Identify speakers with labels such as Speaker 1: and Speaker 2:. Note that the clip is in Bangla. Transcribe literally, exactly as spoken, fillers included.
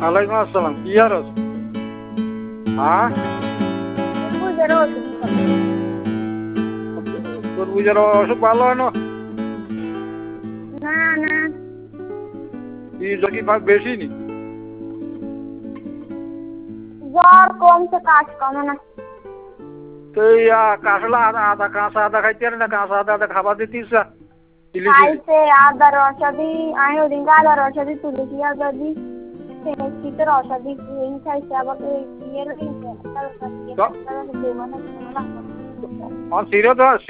Speaker 1: ওয়ালাইকুম আসসালাম, কি আর আছে? হ্যাঁ, তরমুজের অসুখ ভালো হয় না?
Speaker 2: না না,
Speaker 1: কি কি বেশি নি?
Speaker 2: জ্বর কমছে, কাজ কমে না।
Speaker 1: তো এই কাঁচলা আদা আদা কাঁচা আদা খাইতে না, কাঁচা আদা আদা খাবার দিতিস
Speaker 2: খাইছে আদার রসাদি, আমি ওদিনকে আদার রসাদি তুলেছি, আদা দি শীতের রসাদি এই খাইছে, আবার ইয়ের
Speaker 1: সিরে তো